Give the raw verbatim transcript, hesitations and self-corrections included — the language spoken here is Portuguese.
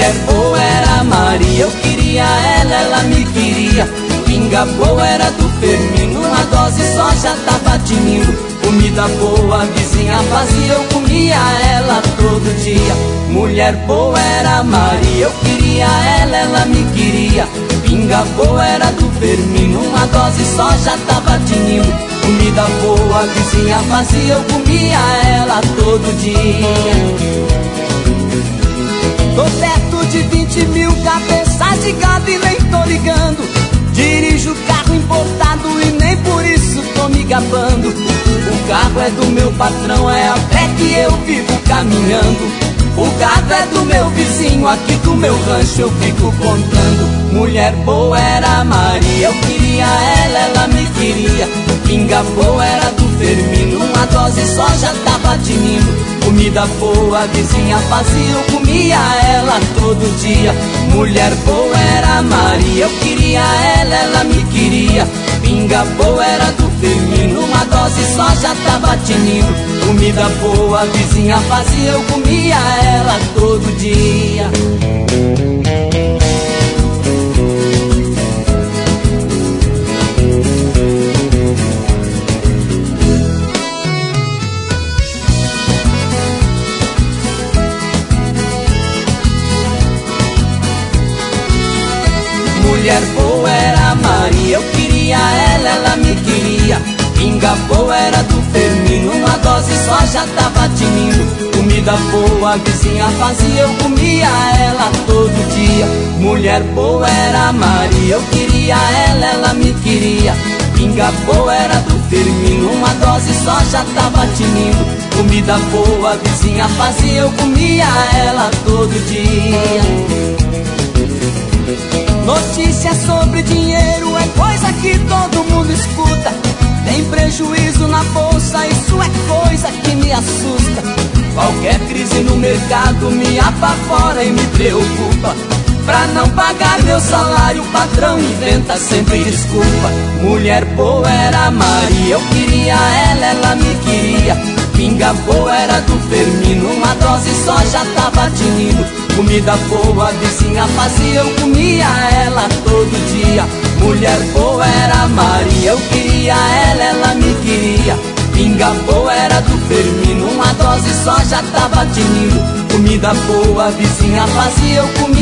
Mulher boa era a Maria, eu queria ela, ela me queria. Pinga boa era do Firmino, uma dose só já tava tinindo. Comida boa a vizinha fazia, eu comia ela todo dia. Mulher boa era a Maria, eu queria ela, ela me queria. Pinga boa era do Firmino, uma dose só já tava tinindo. Comida boa a vizinha fazia, eu comia ela todo dia. Tô perto de vinte mil cabeças de gado e nem tô ligando. Dirijo carro importado e nem por isso tô me gabando. O carro é do meu patrão, é a pé que eu vivo caminhando. O gado é do meu vizinho, aqui do meu rancho eu fico contando. Mulher boa era a Maria, eu queria ela, ela me queria. Pinga boa era do Firmino, uma dose só já tava tinindo. Comida boa a vizinha fazia, eu comia ela todo dia. Mulher boa era a Maria, eu queria ela, ela me queria. Pinga boa era do Firmino, uma dose só já tava tinindo. Comida boa a vizinha fazia, eu comia ela todo dia. Mulher boa era a Maria, eu queria ela, ela me queria. Pinga boa era do Firmino, uma dose só já tava tinindo. Comida boa a vizinha fazia, eu comia ela todo dia. Mulher boa era a Maria, eu queria ela, ela me queria. Pinga boa era do Firmino, uma dose só já tava tinindo. Comida boa a vizinha fazia, eu comia ela todo dia. Notícia sobre dinheiro é coisa que todo mundo escuta. Tem prejuízo na bolsa, isso é coisa que me assusta. Qualquer crise no mercado me apavora e me preocupa. Pra não pagar meu salário, o patrão inventa sempre desculpa. Mulher boa era a Maria, eu queria ela, ela me queria. Pinga boa era do Firmino, uma dose só já tava tinindo. Comida boa a vizinha fazia, eu comia ela todo dia. Mulher boa era a Maria, eu queria ela, ela me queria. Pinga boa era do Firmino, uma dose só já tava tinindo. Comida boa a vizinha fazia, eu comia